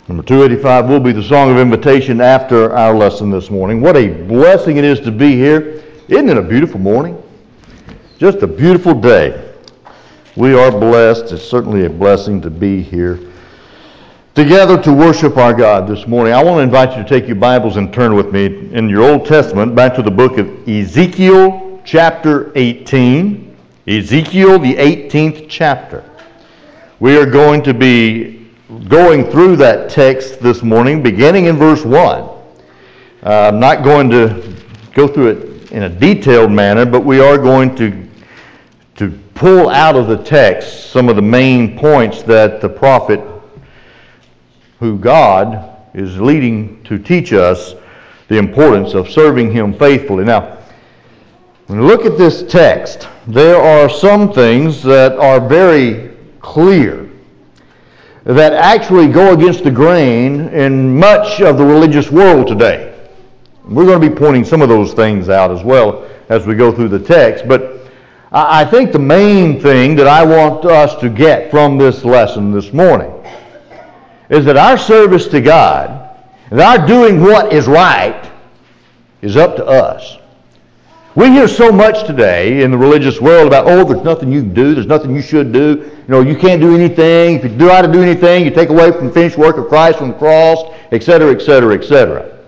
Number 285 will be the song of invitation after our lesson this morning. What a blessing it is to be here. Isn't it a beautiful morning? Just a beautiful day. We are blessed. It's certainly a blessing to be here together to worship our God this morning. I want to invite you to take your Bibles and turn with me in your Old Testament back to the book of Ezekiel chapter 18. Ezekiel, the 18th chapter. We are going to be going through that text this morning, beginning in verse 1. I'm not going to go through it in a detailed manner, but we are going to pull out of the text some of the main points that the prophet, who God is leading to teach us the importance of serving Him faithfully. Now, when we look at this text, there are some things that are very clear that actually go against the grain in much of the religious world today. We're going to be pointing some of those things out as well as we go through the text, but I think the main thing that I want us to get from this lesson this morning is that our service to God and our doing what is right is up to us. We hear so much today in the religious world about, there's nothing you can do, there's nothing you should do, you can't do anything, if you try to do anything, you take away from the finished work of Christ on the cross, etc., etc., etc.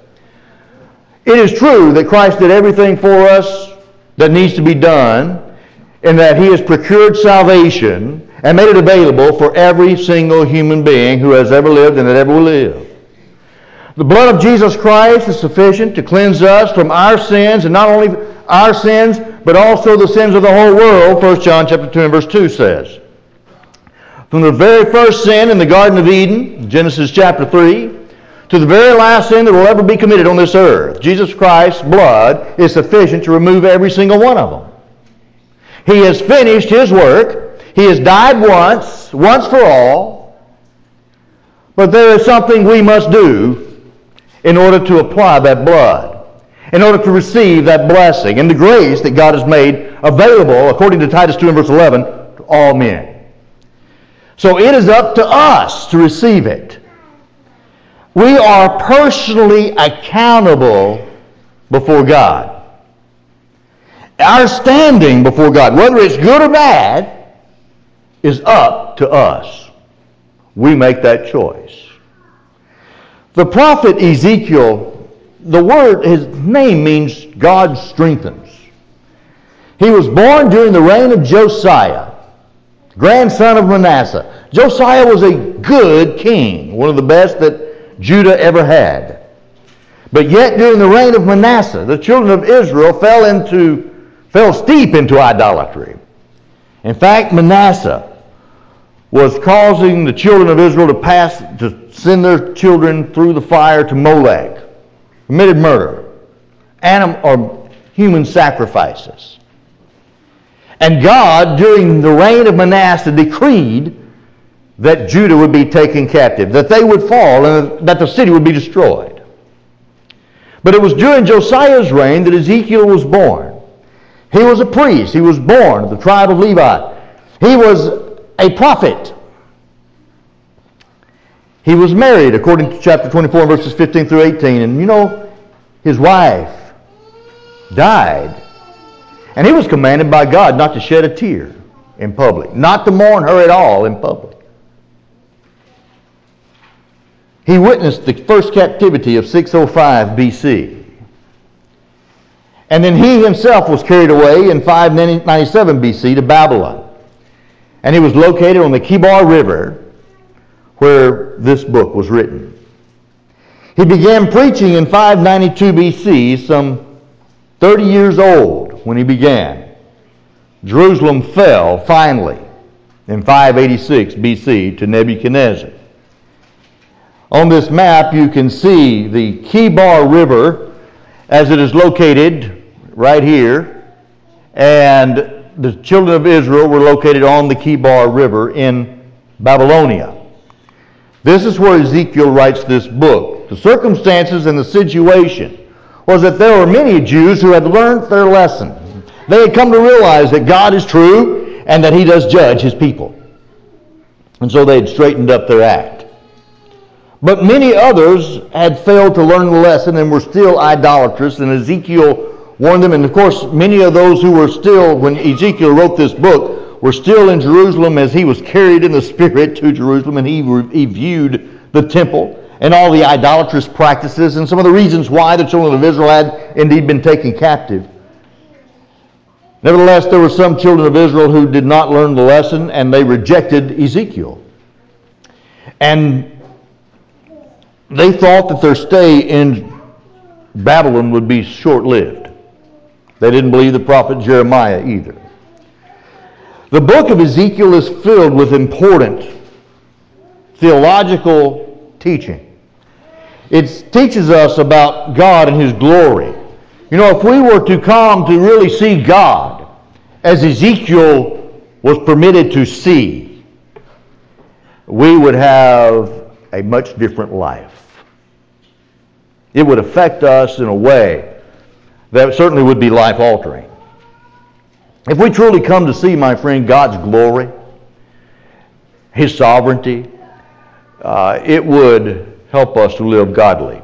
It is true that Christ did everything for us that needs to be done, and that He has procured salvation and made it available for every single human being who has ever lived and that ever will live. The blood of Jesus Christ is sufficient to cleanse us from our sins, and not only our sins, but also the sins of the whole world, 1 John chapter 2 and verse 2 says. From the very first sin in the Garden of Eden, Genesis chapter 3, to the very last sin that will ever be committed on this earth, Jesus Christ's blood is sufficient to remove every single one of them. He has finished His work. He has died once for all. But there is something we must do in order to apply that blood, in order to receive that blessing and the grace that God has made available, according to Titus 2 and verse 11, to all men. So it is up to us to receive it. We are personally accountable before God. Our standing before God, whether it's good or bad, is up to us. We make that choice. The prophet Ezekiel, his name means God strengthens. He was born during the reign of Josiah, grandson of Manasseh. Josiah was a good king, one of the best that Judah ever had. But yet during the reign of Manasseh, the children of Israel fell steep into idolatry. In fact, Manasseh was causing the children of Israel to send their children through the fire to Molech, committed murder, or human sacrifices. And God, during the reign of Manasseh, decreed that Judah would be taken captive, that they would fall, and that the city would be destroyed. But it was during Josiah's reign that Ezekiel was born. He was a priest. He was born of the tribe of Levi. He was a prophet. He was married, according to chapter 24, verses 15 through 18. And his wife died. And he was commanded by God not to shed a tear in public, not to mourn her at all in public. He witnessed the first captivity of 605 BC. And then he himself was carried away in 597 BC to Babylon. And he was located on the Kebar River, where this book was written. He began preaching in 592 BC, some 30 years old when he began. Jerusalem fell finally in 586 BC to Nebuchadnezzar. On this map you can see the Kebar River as it is located right here, and the children of Israel were located on the Kebar River in Babylonia. This is where Ezekiel writes this book. The circumstances and the situation was that there were many Jews who had learned their lesson. They had come to realize that God is true and that He does judge His people. And so they had straightened up their act. But many others had failed to learn the lesson and were still idolatrous, and Ezekiel warned them. And of course, many of those who were still, when Ezekiel wrote this book, were still in Jerusalem as he was carried in the Spirit to Jerusalem, and he viewed the temple and all the idolatrous practices and some of the reasons why the children of Israel had indeed been taken captive. Nevertheless, there were some children of Israel who did not learn the lesson, and they rejected Ezekiel. And they thought that their stay in Babylon would be short-lived. They didn't believe the prophet Jeremiah either. The book of Ezekiel is filled with important theological teaching. It teaches us about God and His glory. You know, if we were to come to really see God as Ezekiel was permitted to see, we would have a much different life. It would affect us in a way that certainly would be life-altering. If we truly come to see, my friend, God's glory, His sovereignty, it would help us to live godly.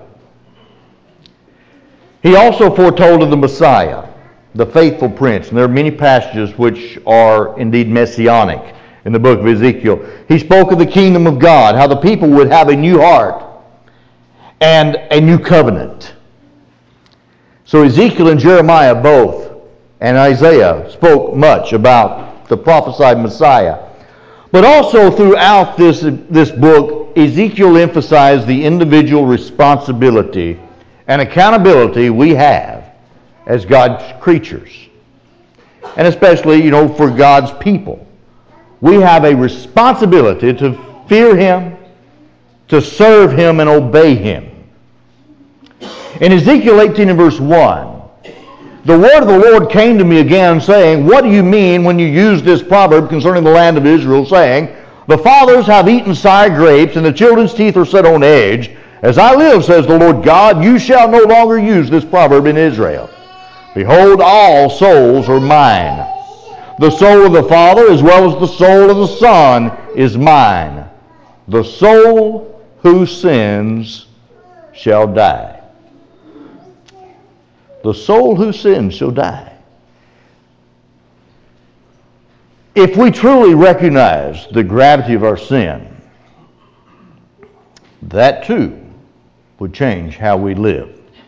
He also foretold of the Messiah, the faithful prince, and there are many passages which are indeed messianic in the book of Ezekiel. He spoke of the kingdom of God, how the people would have a new heart and a new covenant. So Ezekiel and Jeremiah both, and Isaiah, spoke much about the prophesied Messiah. But also throughout this book, Ezekiel emphasized the individual responsibility and accountability we have as God's creatures. And especially, for God's people. We have a responsibility to fear Him, to serve Him, and obey Him. In Ezekiel 18 and verse 1, the word of the Lord came to me again, saying, "What do you mean when you use this proverb concerning the land of Israel, saying, the fathers have eaten sour grapes, and the children's teeth are set on edge? As I live, says the Lord God, you shall no longer use this proverb in Israel. Behold, all souls are mine. The soul of the Father as well as the soul of the Son is mine. The soul who sins shall die." The soul who sins shall die. If we truly recognize the gravity of our sin, that too would change how we live.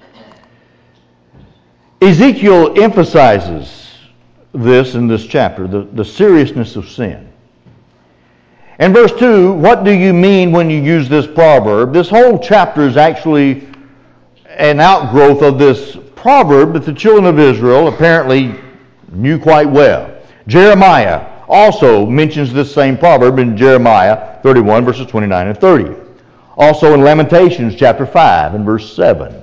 Ezekiel emphasizes this in this chapter, the seriousness of sin. In verse 2, what do you mean when you use this proverb? This whole chapter is actually an outgrowth of this proverb that the children of Israel apparently knew quite well. Jeremiah also mentions this same proverb in Jeremiah 31 verses 29 and 30. Also in Lamentations chapter 5 and verse 7.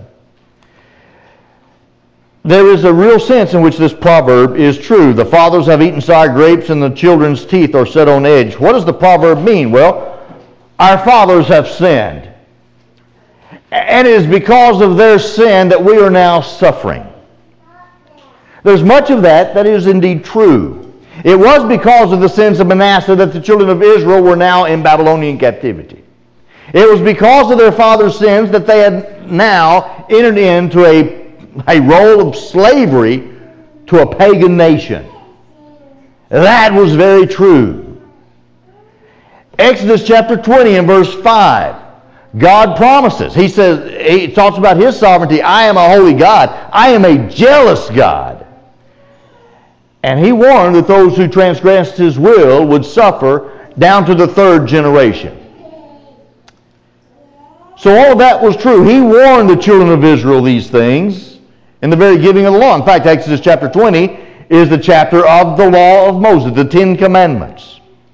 There is a real sense in which this proverb is true. The fathers have eaten sour grapes and the children's teeth are set on edge. What does the proverb mean? Well, our fathers have sinned. And it is because of their sin that we are now suffering. There's much of that is indeed true. It was because of the sins of Manasseh that the children of Israel were now in Babylonian captivity. It was because of their father's sins that they had now entered into a role of slavery to a pagan nation. That was very true. Exodus chapter 20 and verse 5. God promises. He says, He talks about His sovereignty. I am a holy God. I am a jealous God. And He warned that those who transgressed His will would suffer down to the third generation. So all of that was true. He warned the children of Israel these things in the very giving of the law. In fact, Exodus chapter 20 is the chapter of the law of Moses, the Ten Commandments.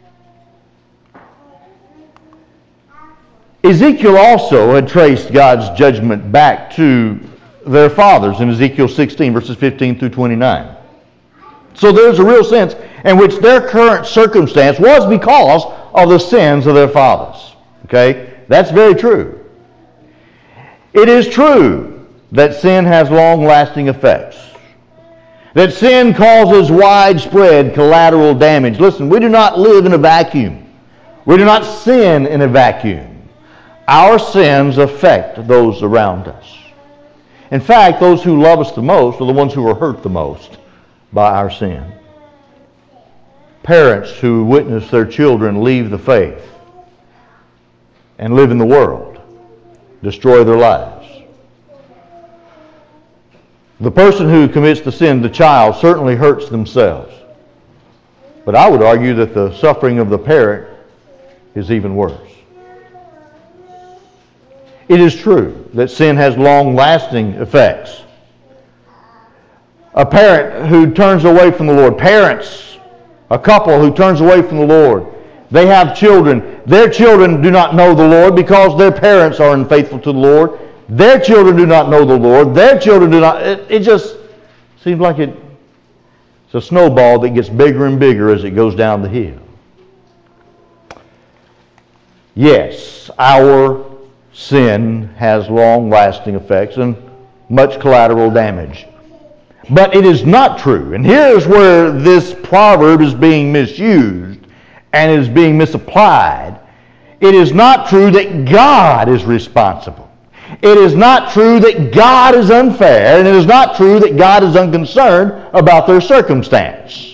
Ezekiel also had traced God's judgment back to their fathers in Ezekiel 16, verses 15 through 29. So there's a real sense in which their current circumstance was because of the sins of their fathers. Okay? That's very true. It is true that sin has long-lasting effects. That sin causes widespread collateral damage. Listen, we do not live in a vacuum. We do not sin in a vacuum. Our sins affect those around us. In fact, those who love us the most are the ones who are hurt the most by our sin. Parents who witness their children leave the faith and live in the world destroy their lives. The person who commits the sin, the child, certainly hurts themselves. But I would argue that the suffering of the parent is even worse. It is true that sin has long-lasting effects. A parent who turns away from the Lord, parents, a couple who turns away from the Lord, they have children. Their children do not know the Lord because their parents are unfaithful to the Lord. Their children do not know the Lord. Their children do not. It just seems like it's a snowball that gets bigger and bigger as it goes down the hill. Yes, our sin has long-lasting effects and much collateral damage. But it is not true, and here's where this proverb is being misused and is being misapplied. It is not true that God is responsible. It is not true that God is unfair, and it is not true that God is unconcerned about their circumstance.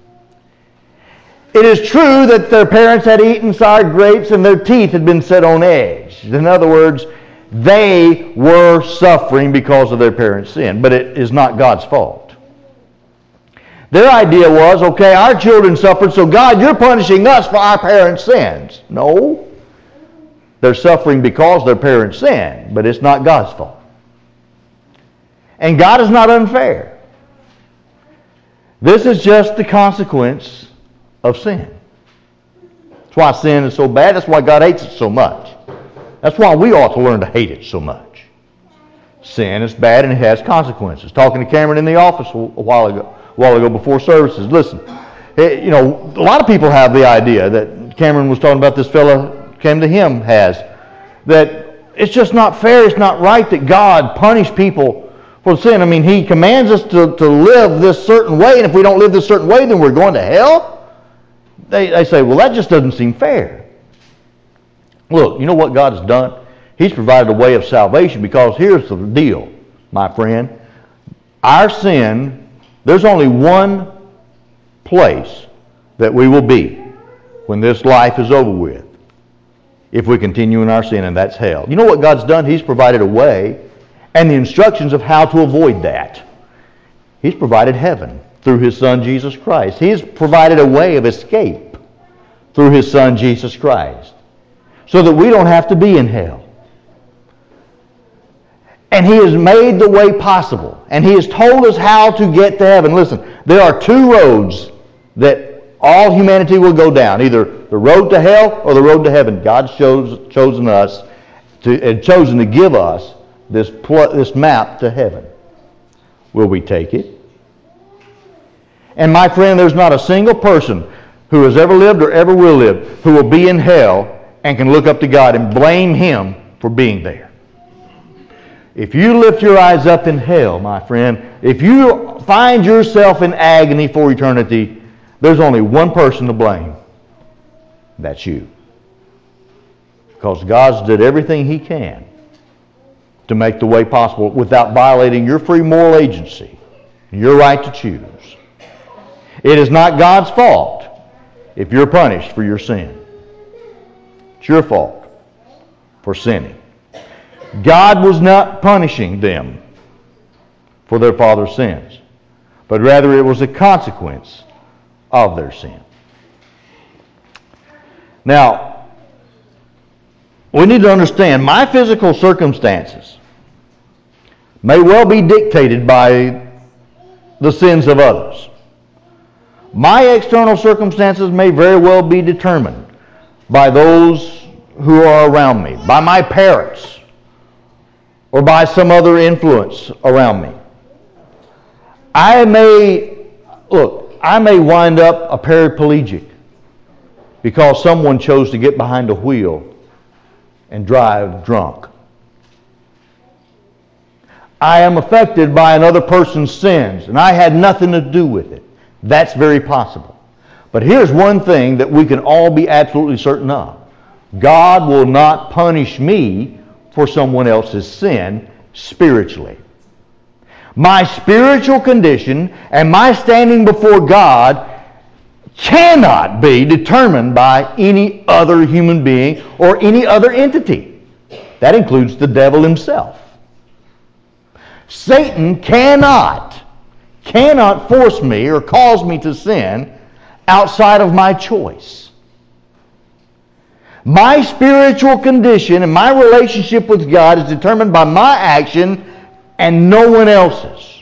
It is true that their parents had eaten sour grapes and their teeth had been set on edge. In other words, they were suffering because of their parents' sin, but it is not God's fault. Their idea was, okay, our children suffered, so God, you're punishing us for our parents' sins. No. They're suffering because their parents sinned, but it's not God's fault. And God is not unfair. This is just the consequence of sin. That's why sin is so bad. That's why God hates it so much. That's why we ought to learn to hate it so much. Sin is bad and it has consequences. Talking to Cameron in the office a while ago before services. Listen, a lot of people have the idea that Cameron was talking about, this fellow came to him has, that it's just not fair, it's not right that God punish people for sin. I mean, He commands us to live this certain way, and if we don't live this certain way, then we're going to hell? They say, well, that just doesn't seem fair. Look, you know what God has done? He's provided a way of salvation, because here's the deal, my friend. Our sin, there's only one place that we will be when this life is over with if we continue in our sin, and that's hell. You know what God's done? He's provided a way and the instructions of how to avoid that. He's provided heaven through His Son, Jesus Christ. He's provided a way of escape through His Son, Jesus Christ, so that we don't have to be in hell. And He has made the way possible. And He has told us how to get to heaven. Listen, there are two roads that all humanity will go down. Either the road to hell or the road to heaven. God's chosen us and chosen to give us this map to heaven. Will we take it? And my friend, there's not a single person who has ever lived or ever will live who will be in hell and can look up to God and blame Him for being there. If you lift your eyes up in hell, my friend, if you find yourself in agony for eternity, there's only one person to blame. That's you. Because God's did everything He can to make the way possible without violating your free moral agency, your right to choose. It is not God's fault if you're punished for your sin. It's your fault for sinning. God was not punishing them for their father's sins, but rather it was a consequence of their sin. Now, we need to understand my physical circumstances may well be dictated by the sins of others. My external circumstances may very well be determined by those who are around me, by my parents, or by some other influence around me. I may wind up a paraplegic because someone chose to get behind a wheel and drive drunk. I am affected by another person's sins, and I had nothing to do with it. That's very possible. But here's one thing that we can all be absolutely certain of. God will not punish me for someone else's sin spiritually. My spiritual condition and my standing before God cannot be determined by any other human being or any other entity. That includes the devil himself. Satan cannot force me or cause me to sin outside of my choice. My spiritual condition and my relationship with God is determined by my action and no one else's.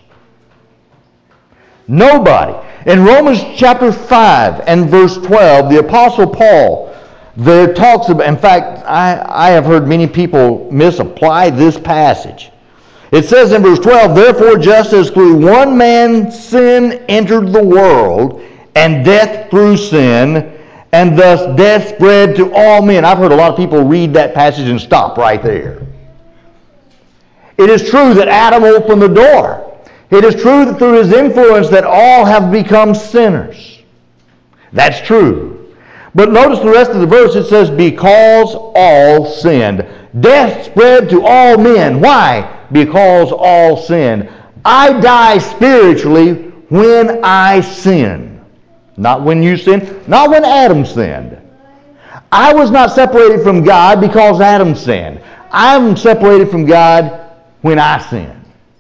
Nobody. In Romans chapter 5 and verse 12, the Apostle Paul there talks about, in fact, I have heard many people misapply this passage. It says in verse 12, therefore just as through one man sin entered the world, and death through sin, and thus death spread to all men. I've heard a lot of people read that passage and stop right there. It is true that Adam opened the door. It is true that through his influence that all have become sinners. That's true. But notice the rest of the verse. It says, because all sinned. Death spread to all men. Why? Because all sinned. I die spiritually when I sin. Not when you sinned. Not when Adam sinned. I was not separated from God because Adam sinned. I'm separated from God when I sin.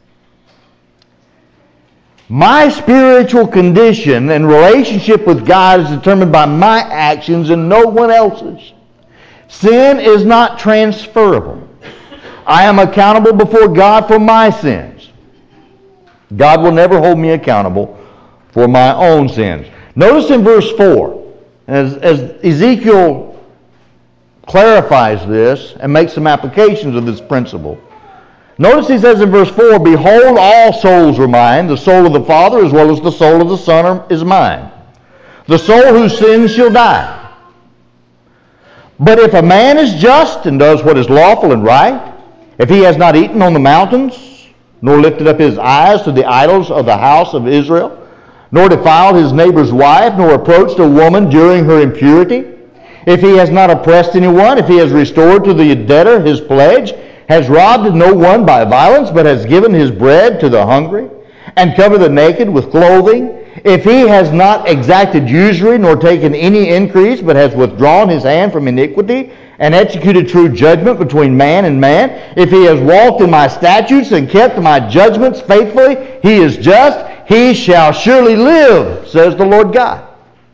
My spiritual condition and relationship with God is determined by my actions and no one else's. Sin is not transferable. I am accountable before God for my sins. God will never hold me accountable for my own sins. Notice in verse 4, as Ezekiel clarifies this and makes some applications of this principle. Notice he says in verse 4, behold, all souls are mine. The soul of the Father as well as the soul of the Son is mine. The soul who sins shall die. But if a man is just and does what is lawful and right, if he has not eaten on the mountains, nor lifted up his eyes to the idols of the house of Israel, nor defiled his neighbor's wife, nor approached a woman during her impurity, if he has not oppressed anyone, if he has restored to the debtor his pledge, has robbed no one by violence, but has given his bread to the hungry, and covered the naked with clothing, if he has not exacted usury, nor taken any increase, but has withdrawn his hand from iniquity, and executed true judgment between man and man, if he has walked in my statutes and kept my judgments faithfully, he is just, he shall surely live, says the Lord God.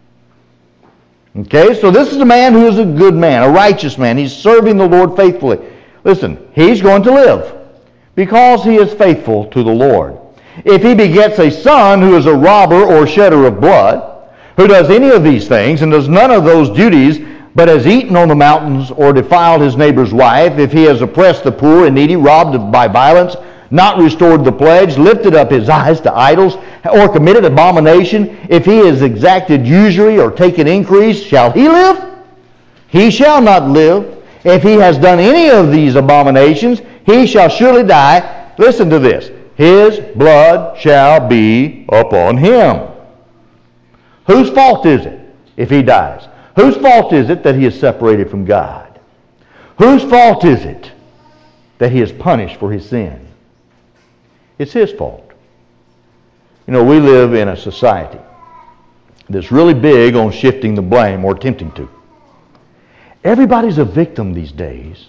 Okay, so this is a man who is a good man, a righteous man. He's serving the Lord faithfully. Listen, he's going to live because he is faithful to the Lord. If he begets a son who is a robber or shedder of blood, who does any of these things and does none of those duties, but has eaten on the mountains or defiled his neighbor's wife, if he has oppressed the poor and needy, robbed by violence, not restored the pledge, lifted up his eyes to idols, or committed abomination, if he has exacted usury or taken increase, shall he live? He shall not live. If he has done any of these abominations, he shall surely die. Listen to this. His blood shall be upon him. Whose fault is it if he dies? Whose fault is it that he is separated from God? Whose fault is it that he is punished for his sin? It's his fault. You know, we live in a society that's really big on shifting the blame or attempting to. Everybody's a victim these days.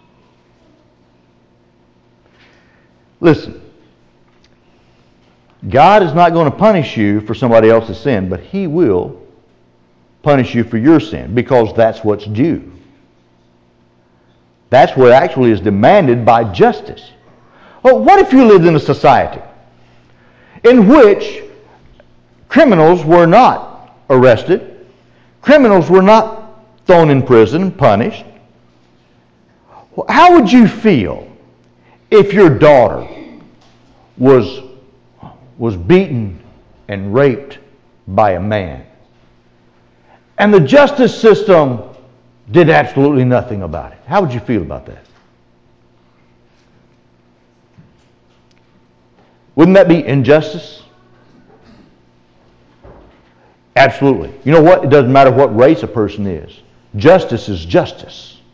Listen, God is not going to punish you for somebody else's sin, but he will punish you for your sin because that's what's due. That's what actually is demanded by justice. Well, what if you lived in a society in which criminals were not arrested, criminals were not thrown in prison, punished? How would you feel if your daughter was beaten and raped by a man and the justice system did absolutely nothing about it? How would you feel about that? Wouldn't that be injustice? Absolutely. You know what? It doesn't matter what race a person is. Justice is justice.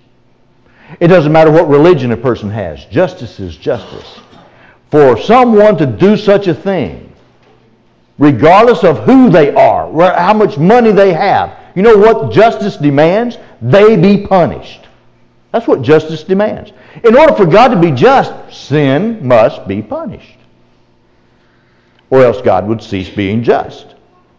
It doesn't matter what religion a person has. Justice is justice. For someone to do such a thing, regardless of who they are, how much money they have, you know what justice demands? They be punished. That's what justice demands. In order for God to be just, sin must be punished. Or else God would cease being just.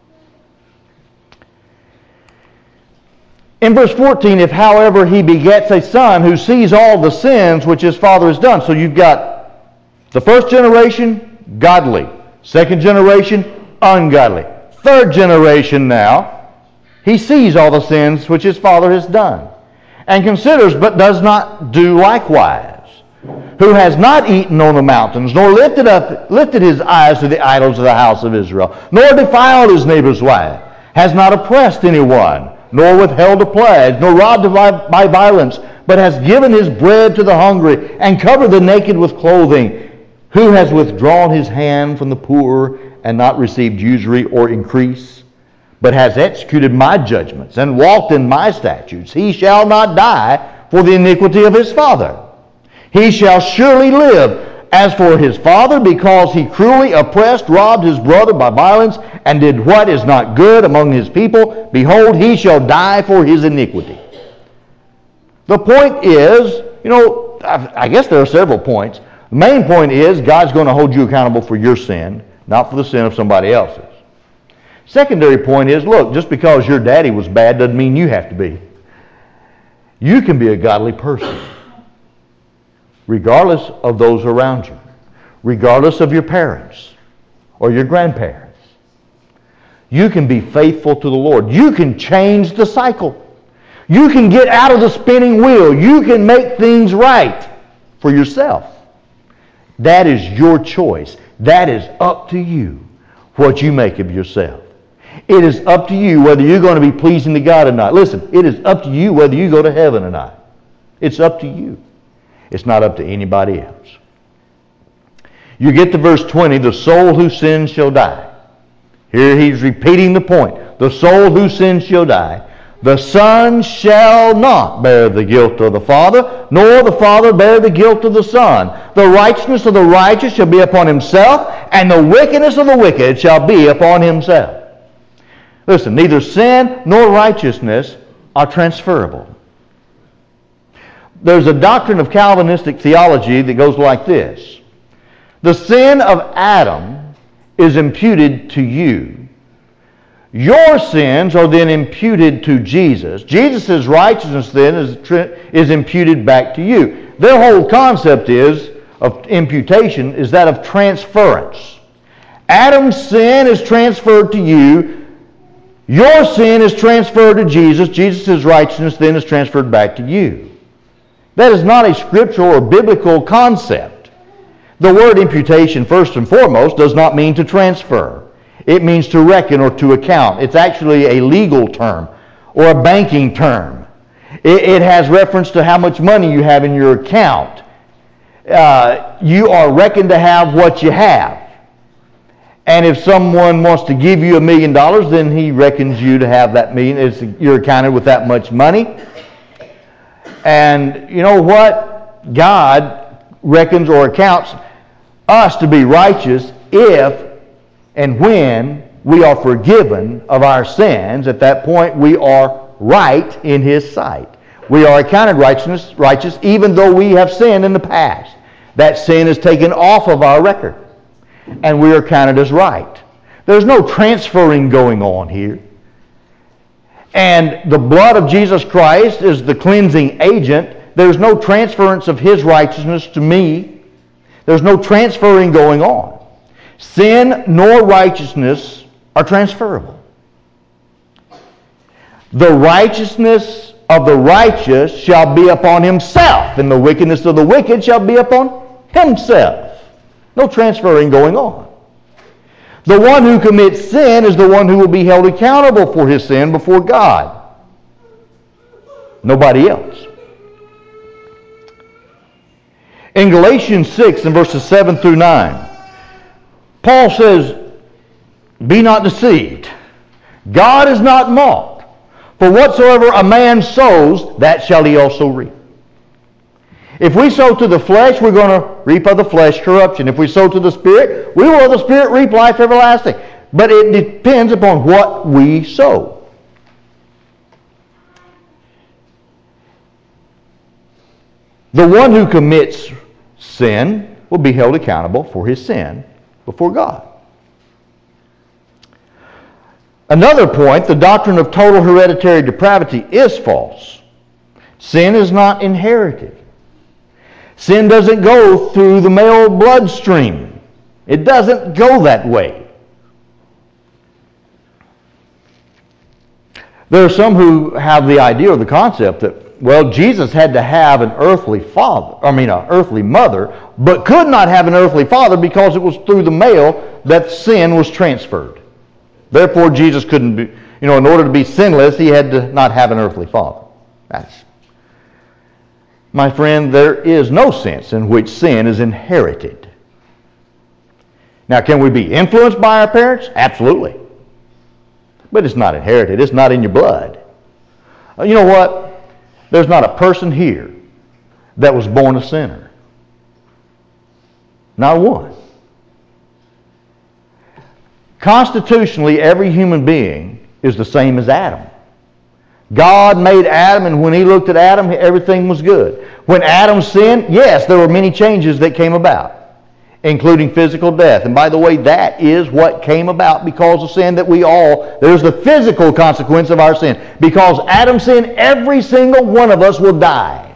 In verse 14, if however he begets a son who sees all the sins which his father has done. So you've got the first generation, godly. Second generation, ungodly. Third generation now, he sees all the sins which his father has done, and considers but does not do likewise. Who has not eaten on the mountains, nor lifted his eyes to the idols of the house of Israel, nor defiled his neighbor's wife, has not oppressed anyone, nor withheld a pledge, nor robbed by violence, but has given his bread to the hungry, and covered the naked with clothing, who has withdrawn his hand from the poor, and not received usury or increase, but has executed my judgments, and walked in my statutes, he shall not die for the iniquity of his father. He shall surely live. As for his father, because he cruelly oppressed, robbed his brother by violence, and did what is not good among his people, behold, he shall die for his iniquity. The point is, I guess there are several points. The main point is God's going to hold you accountable for your sin, not for the sin of somebody else's. Secondary point is, look, just because your daddy was bad doesn't mean you have to be. You can be a godly person, regardless of those around you, regardless of your parents or your grandparents. You can be faithful to the Lord. You can change the cycle. You can get out of the spinning wheel. You can make things right for yourself. That is your choice. That is up to you, what you make of yourself. It is up to you whether you're going to be pleasing to God or not. Listen, it is up to you whether you go to heaven or not. It's up to you. It's not up to anybody else. You get to verse 20, the soul who sins shall die. Here he's repeating the point. The soul who sins shall die. The son shall not bear the guilt of the father, nor the father bear the guilt of the son. The righteousness of the righteous shall be upon himself, and the wickedness of the wicked shall be upon himself. Listen, neither sin nor righteousness are transferable. There's a doctrine of Calvinistic theology that goes like this. The sin of Adam is imputed to you. Your sins are then imputed to Jesus. Jesus' righteousness then is imputed back to you. Their whole concept of imputation is that of transference. Adam's sin is transferred to you. Your sin is transferred to Jesus. Jesus' righteousness then is transferred back to you. That is not a scriptural or biblical concept. The word imputation, first and foremost, does not mean to transfer. It means to reckon or to account. It's actually a legal term or a banking term. It has reference to how much money you have in your account. You are reckoned to have what you have. And if someone wants to give you $1 million, then he reckons you to have that million. You're accounted with that much money. And you know what? God reckons or accounts us to be righteous if and when we are forgiven of our sins. At that point, we are right in His sight. We are accounted righteous even though we have sinned in the past. That sin is taken off of our record, and we are counted as right. There's no transferring going on here. And the blood of Jesus Christ is the cleansing agent. There's no transference of His righteousness to me. There's no transferring going on. Sin nor righteousness are transferable. The righteousness of the righteous shall be upon himself, and the wickedness of the wicked shall be upon himself. No transferring going on. The one who commits sin is the one who will be held accountable for his sin before God. Nobody else. In Galatians 6 and verses 7 through 9, Paul says, "Be not deceived. God is not mocked. For whatsoever a man sows, that shall he also reap. If we sow to the flesh, we're going to reap of the flesh corruption. If we sow to the Spirit, we will of the Spirit reap life everlasting. But it depends upon what we sow. The one who commits sin will be held accountable for his sin before God. Another point, the doctrine of total hereditary depravity is false. Sin is not inherited. Sin doesn't go through the male bloodstream. It doesn't go that way. There are some who have the idea or the concept that, well, Jesus had to have an earthly mother, but could not have an earthly father because it was through the male that sin was transferred. Therefore, Jesus couldn't be, in order to be sinless, he had to not have an earthly father. My friend, there is no sense in which sin is inherited. Now, can we be influenced by our parents? Absolutely. But it's not inherited. It's not in your blood. You know what? There's not a person here that was born a sinner. Not one. Constitutionally, every human being is the same as Adam. God made Adam, and when he looked at Adam, everything was good. When Adam sinned, yes, there were many changes that came about, including physical death. And by the way, that is what came about because of sin, that there's the physical consequence of our sin. Because Adam sinned, every single one of us will die.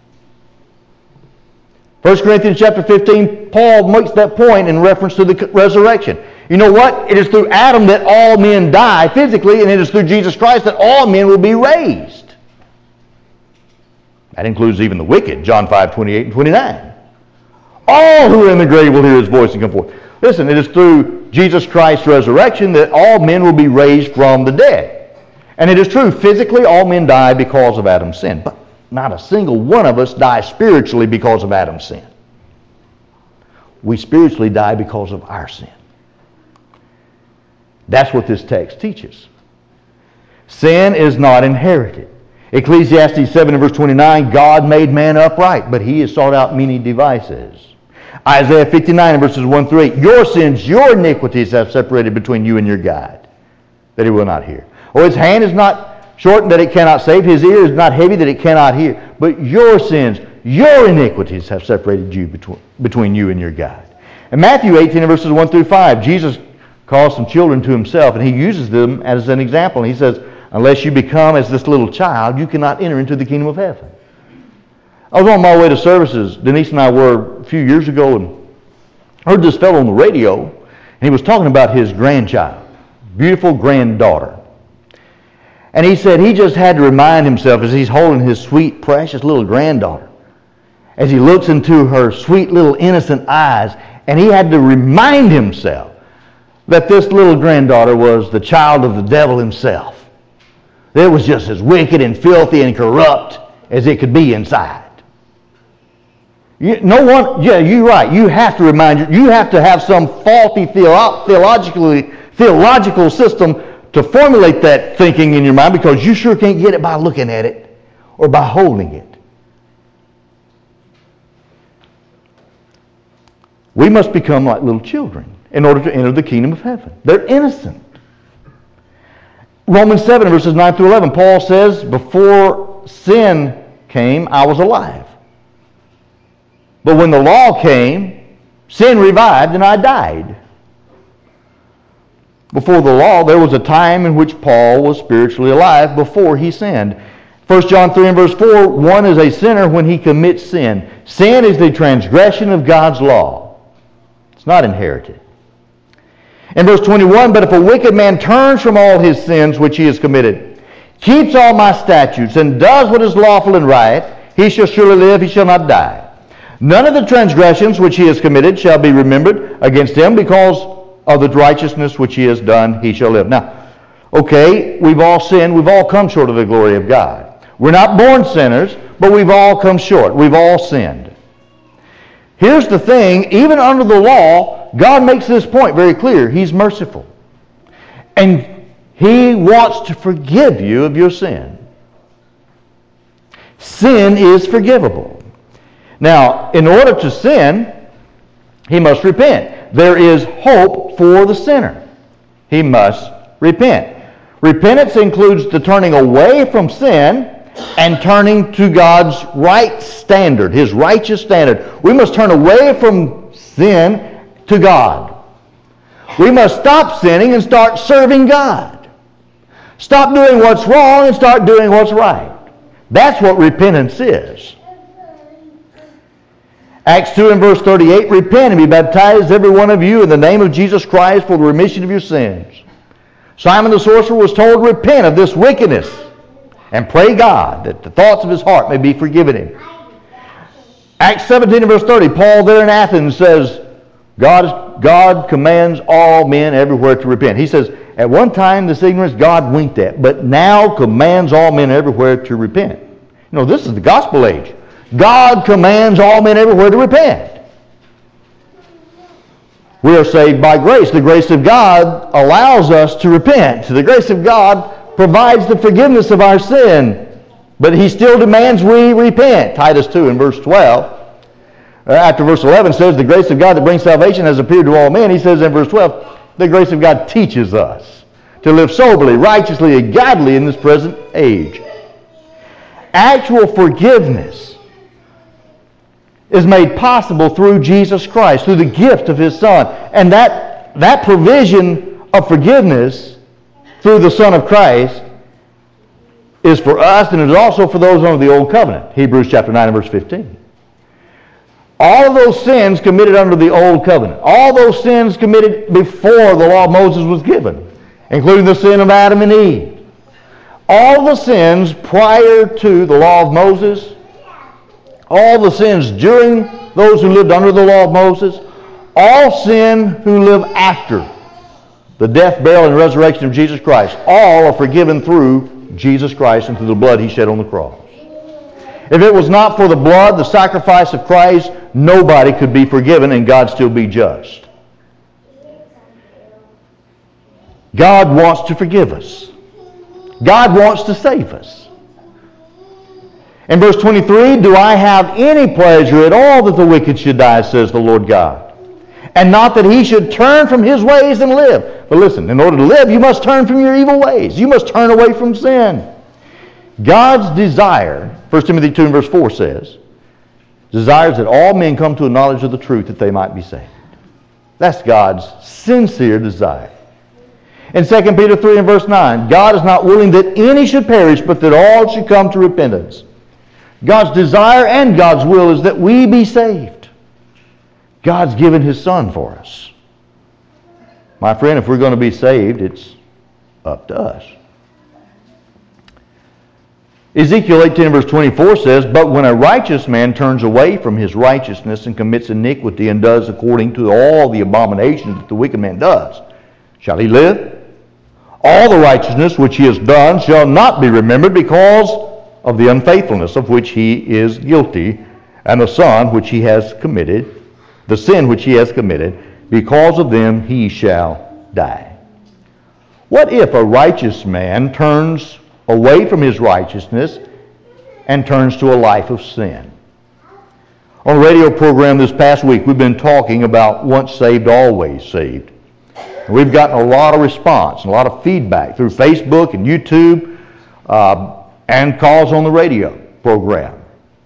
1 Corinthians chapter 15, Paul makes that point in reference to the resurrection. You know what? It is through Adam that all men die physically, and it is through Jesus Christ that all men will be raised. That includes even the wicked, John 5:28 and 29. All who are in the grave will hear his voice and come forth. Listen, it is through Jesus Christ's resurrection that all men will be raised from the dead. And it is true, physically all men die because of Adam's sin. But not a single one of us dies spiritually because of Adam's sin. We spiritually die because of our sin. That's what this text teaches. Sin is not inherited. Ecclesiastes 7 and verse 29, God made man upright, but he has sought out many devices. Isaiah 59 and verses 1 through 8, your sins, your iniquities have separated between you and your God, that he will not hear. Or his hand is not shortened that it cannot save, his ear is not heavy that it cannot hear. But your sins, your iniquities have separated you between you and your God. In Matthew 18 and verses 1 through 5, Jesus calls some children to himself, and he uses them as an example. And he says, unless you become as this little child, you cannot enter into the kingdom of heaven. I was on my way to services. Denise and I were a few years ago, and heard this fellow on the radio, and he was talking about his grandchild, beautiful granddaughter. And he said he just had to remind himself as he's holding his sweet, precious little granddaughter, as he looks into her sweet little innocent eyes, and he had to remind himself that this little granddaughter was the child of the devil himself. It was just as wicked and filthy and corrupt as it could be inside. You're right. You have to you have to have some faulty theological system to formulate that thinking in your mind, because you sure can't get it by looking at it or by holding it. We must become like little children in order to enter the kingdom of heaven. They're innocent. Romans 7 verses 9 through 11, Paul says, before sin came, I was alive. But when the law came, sin revived and I died. Before the law, there was a time in which Paul was spiritually alive before he sinned. 1 John 3 and verse 4, one is a sinner when he commits sin. Sin is the transgression of God's law. It's not inherited. In verse 21, but if a wicked man turns from all his sins which he has committed, keeps all my statutes, and does what is lawful and right, he shall surely live, he shall not die. None of the transgressions which he has committed shall be remembered against him, because of the righteousness which he has done, he shall live. Now, okay, we've all sinned, we've all come short of the glory of God. We're not born sinners, but we've all come short. We've all sinned. Here's the thing, even under the law, God makes this point very clear. He's merciful. And he wants to forgive you of your sin. Sin is forgivable. Now, in order to sin, he must repent. There is hope for the sinner. He must repent. Repentance includes the turning away from sin and turning to God's right standard, His righteous standard. We must turn away from sin to God. We must stop sinning and start serving God. Stop doing what's wrong and start doing what's right. That's what repentance is. Acts 2 and verse 38, repent and be baptized, every one of you, in the name of Jesus Christ for the remission of your sins. Simon the sorcerer was told, repent of this wickedness and pray God that the thoughts of his heart may be forgiven him. Acts 17 and verse 30, Paul there in Athens says, God commands all men everywhere to repent. He says, at one time this ignorance God winked at, but now commands all men everywhere to repent. You know, this is the gospel age. God commands all men everywhere to repent. We are saved by grace. The grace of God allows us to repent. The grace of God provides the forgiveness of our sin, but He still demands we repent. Titus 2 and verse 12. After verse 11 says, the grace of God that brings salvation has appeared to all men. He says in verse 12, the grace of God teaches us to live soberly, righteously, and godly in this present age. Actual forgiveness is made possible through Jesus Christ, through the gift of His Son. And that provision of forgiveness through the Son of Christ is for us, and it is also for those under the Old Covenant. Hebrews chapter 9 and verse 15. All of those sins committed under the Old Covenant, all those sins committed before the law of Moses was given, including the sin of Adam and Eve, all the sins prior to the law of Moses, all the sins during those who lived under the law of Moses, all sin who live after the death, burial, and resurrection of Jesus Christ, all are forgiven through Jesus Christ and through the blood He shed on the cross. If it was not for the blood, the sacrifice of Christ, nobody could be forgiven and God still be just. God wants to forgive us. God wants to save us. In verse 23, do I have any pleasure at all that the wicked should die, says the Lord God, and not that he should turn from his ways and live. But listen, in order to live, you must turn from your evil ways. You must turn away from sin. God's desire, 1 Timothy 2 and verse 4 says, desires that all men come to a knowledge of the truth that they might be saved. That's God's sincere desire. In 2 Peter 3 and verse 9, God is not willing that any should perish, but that all should come to repentance. God's desire and God's will is that we be saved. God's given His Son for us. My friend, if we're going to be saved, it's up to us. Ezekiel 18 verse 24 says, but when a righteous man turns away from his righteousness and commits iniquity and does according to all the abominations that the wicked man does, shall he live? All the righteousness which he has done shall not be remembered because of the unfaithfulness of which he is guilty, and the sin which he has committed, because of them he shall die. What if a righteous man turns away from his righteousness and turns to a life of sin? On the radio program this past week, we've been talking about once saved, always saved. And we've gotten a lot of response and a lot of feedback through Facebook and YouTube and calls on the radio program.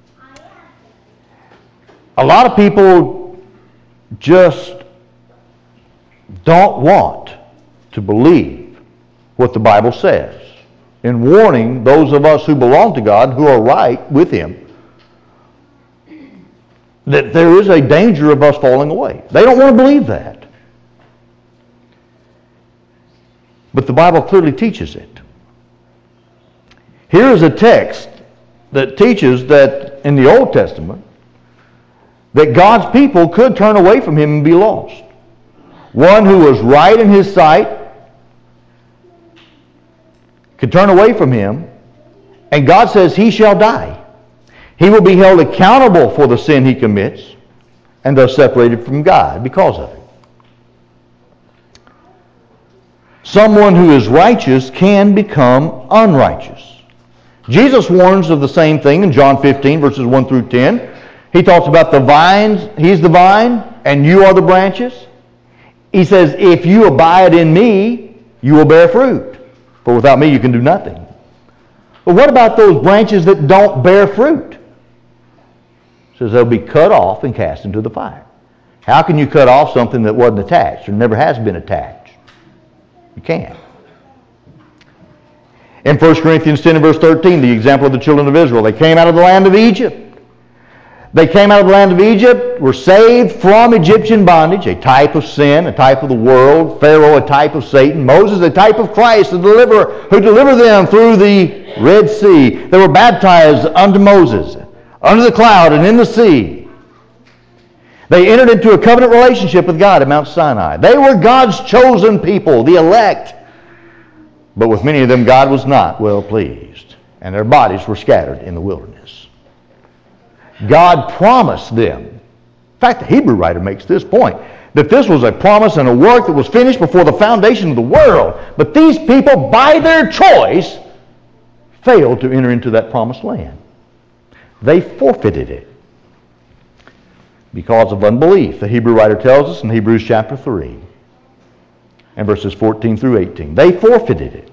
A lot of people just don't want to believe what the Bible says, in warning those of us who belong to God, who are right with Him, that there is a danger of us falling away. They don't want to believe that. But the Bible clearly teaches it. Here is a text that teaches that in the Old Testament, that God's people could turn away from Him and be lost. One who was right in His sight could turn away from Him, and God says he shall die. He will be held accountable for the sin he commits, and thus separated from God because of it. Someone who is righteous can become unrighteous. Jesus warns of the same thing in John 15, verses 1 through 10. He talks about the vines. He's the vine, and you are the branches. He says, if you abide in me, you will bear fruit. For without me, you can do nothing. But what about those branches that don't bear fruit? He says they'll be cut off and cast into the fire. How can you cut off something that wasn't attached or never has been attached? You can't. In 1 Corinthians 10 and verse 13, the example of the children of Israel, they came out of the land of Egypt. They came out of the land of Egypt, were saved from Egyptian bondage, a type of sin, a type of the world. Pharaoh, a type of Satan. Moses, a type of Christ, the deliverer, who delivered them through the Red Sea. They were baptized unto Moses, under the cloud and in the sea. They entered into a covenant relationship with God at Mount Sinai. They were God's chosen people, the elect. But with many of them, God was not well pleased, and their bodies were scattered in the wilderness. God promised them. In fact, the Hebrew writer makes this point, that this was a promise and a work that was finished before the foundation of the world. But these people, by their choice, failed to enter into that promised land. They forfeited it because of unbelief. The Hebrew writer tells us in Hebrews chapter 3 and verses 14 through 18. They forfeited it.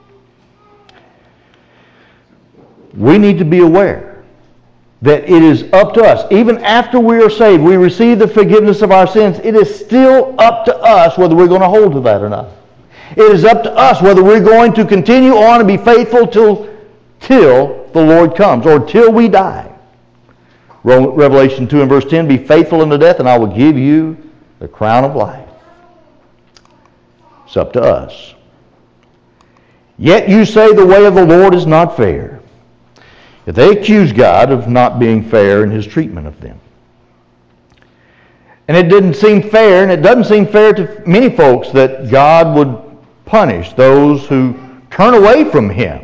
We need to be aware that it is up to us. Even after we are saved, we receive the forgiveness of our sins. It is still up to us whether we're going to hold to that or not. It is up to us whether we're going to continue on and be faithful till the Lord comes, or till we die. Revelation 2 and verse 10, be faithful unto death, and I will give you the crown of life. It's up to us. Yet you say the way of the Lord is not fair. If they accuse God of not being fair in his treatment of them. And it didn't seem fair, and it doesn't seem fair to many folks that God would punish those who turn away from him,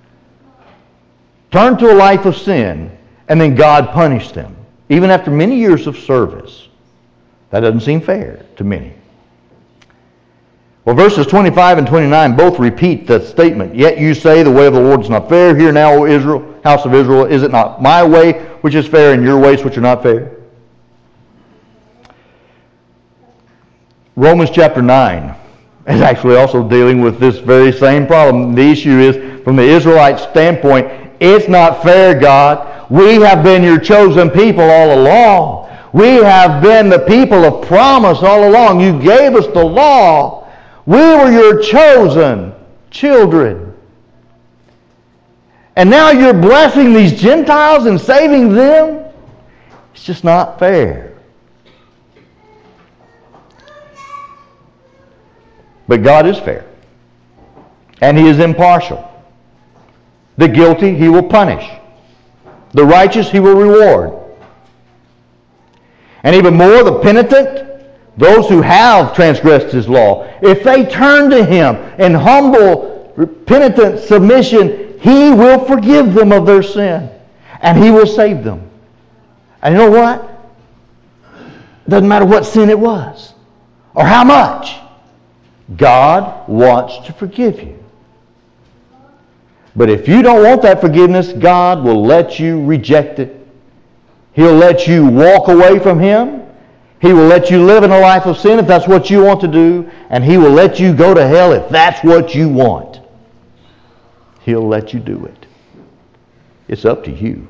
turn to a life of sin, and then God punish them, even after many years of service. That doesn't seem fair to many. Well, verses 25 and 29 both repeat the statement, yet you say the way of the Lord is not fair. Hear now, O Israel, house of Israel, is it not my way which is fair and your ways which are not fair? Romans chapter 9 is actually also dealing with this very same problem. The issue is, from the Israelite standpoint, it's not fair, God. We have been your chosen people all along. We have been the people of promise all along. You gave us the law. We were your chosen children. And now you're blessing these Gentiles and saving them? It's just not fair. But God is fair. And he is impartial. The guilty he will punish. The righteous he will reward. And even more, the penitent, those who have transgressed his law, if they turn to him in humble, penitent submission, he will forgive them of their sin. And he will save them. And you know what? It doesn't matter what sin it was or how much. God wants to forgive you. But if you don't want that forgiveness, God will let you reject it. He'll let you walk away from him. He will let you live in a life of sin if that's what you want to do. And he will let you go to hell if that's what you want. He'll let you do it. It's up to you.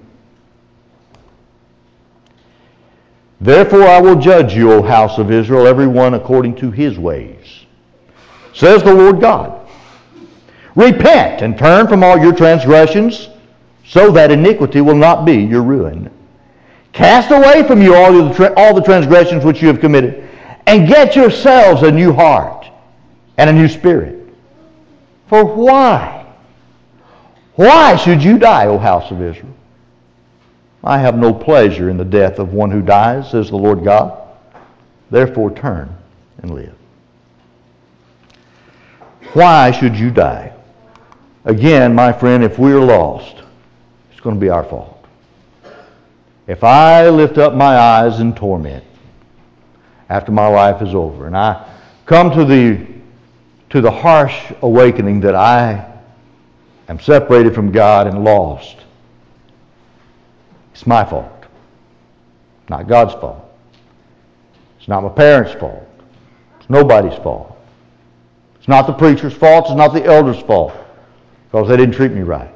Therefore I will judge you, O house of Israel, every one according to his ways, says the Lord God. Repent and turn from all your transgressions, so that iniquity will not be your ruin. Cast away from you all the transgressions which you have committed, and get yourselves a new heart and a new spirit. For why? Why should you die, O house of Israel? I have no pleasure in the death of one who dies, says the Lord God. Therefore turn and live. Why should you die? Again, my friend, if we're lost, it's going to be our fault. If I lift up my eyes in torment after my life is over, and I come to the harsh awakening that I am separated from God and lost, it's my fault. Not God's fault. It's not my parents' fault. It's nobody's fault. It's not the preacher's fault. It's not the elder's fault. Because they didn't treat me right.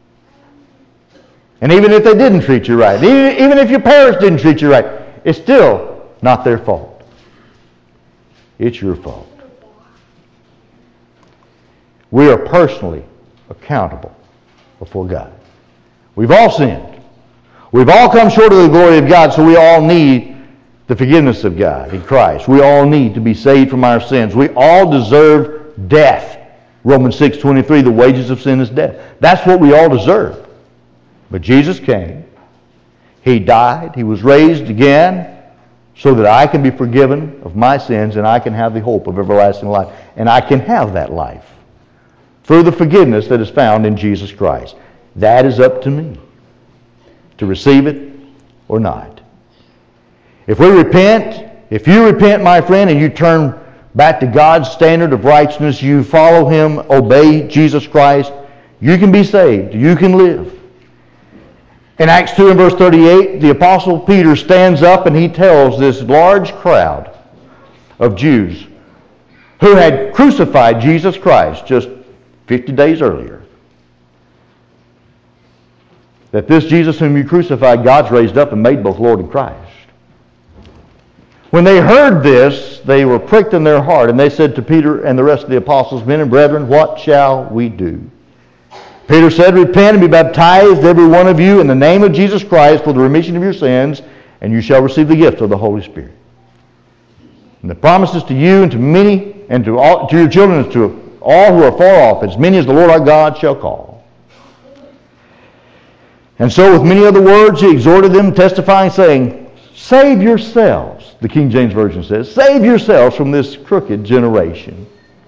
And even if they didn't treat you right, even if your parents didn't treat you right, it's still not their fault. It's your fault. We are personally accountable before God. We've all sinned. We've all come short of the glory of God, so we all need the forgiveness of God in Christ. We all need to be saved from our sins. We all deserve death. Romans 6:23, the wages of sin is death. That's what we all deserve. But Jesus came. He died. He was raised again so that I can be forgiven of my sins and I can have the hope of everlasting life. And I can have that life through the forgiveness that is found in Jesus Christ. That is up to me to receive it or not. If we repent, if you repent, my friend, and you turn back to God's standard of righteousness, you follow Him, obey Jesus Christ, you can be saved. You can live. In Acts 2 and verse 38, the Apostle Peter stands up and he tells this large crowd of Jews who had crucified Jesus Christ just 50 days earlier, that this Jesus whom you crucified, God's raised up and made both Lord and Christ. When they heard this, they were pricked in their heart, and they said to Peter and the rest of the apostles, Men and brethren, what shall we do? Peter said, Repent and be baptized, every one of you, in the name of Jesus Christ for the remission of your sins, and you shall receive the gift of the Holy Spirit. And the promises to you and to many, and to your children, and to all who are far off, as many as the Lord our God shall call. And so with many other words he exhorted them, testifying, saying, Save yourselves, the King James Version says, save yourselves from this crooked generation.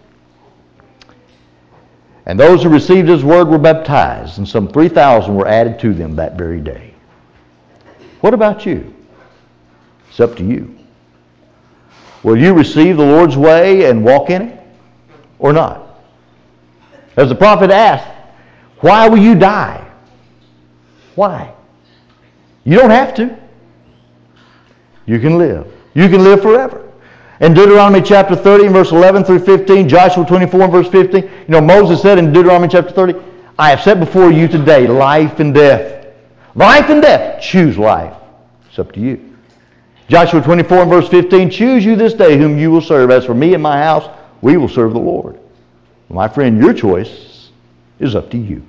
And those who received his word were baptized, and some 3,000 were added to them that very day. What about you? It's up to you. Will you receive the Lord's way and walk in it, or not? As the prophet asked, why will you die? Why? You don't have to. You can live. You can live forever. In Deuteronomy chapter 30, verse 11 through 15, Joshua 24, verse 15, Moses said in Deuteronomy chapter 30, I have set before you today life and death. Life and death. Choose life. It's up to you. Joshua 24, verse 15, choose you this day whom you will serve. As for me and my house, we will serve the Lord. My friend, your choice is up to you.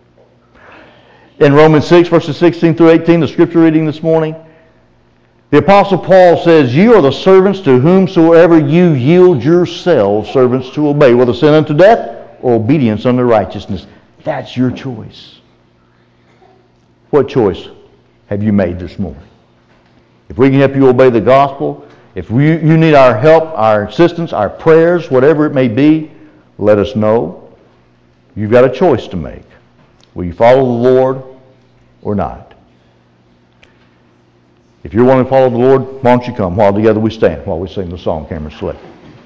In Romans 6, verses 16 through 18, the scripture reading this morning, the Apostle Paul says, You are the servants to whomsoever you yield yourselves servants to obey, whether sin unto death or obedience unto righteousness. That's your choice. What choice have you made this morning? If we can help you obey the gospel, if you need our help, our assistance, our prayers, whatever it may be, let us know. You've got a choice to make. Will you follow the Lord or not? If you're wanting to follow the Lord, why don't you come while together we stand, while we sing the song, Cameron Select.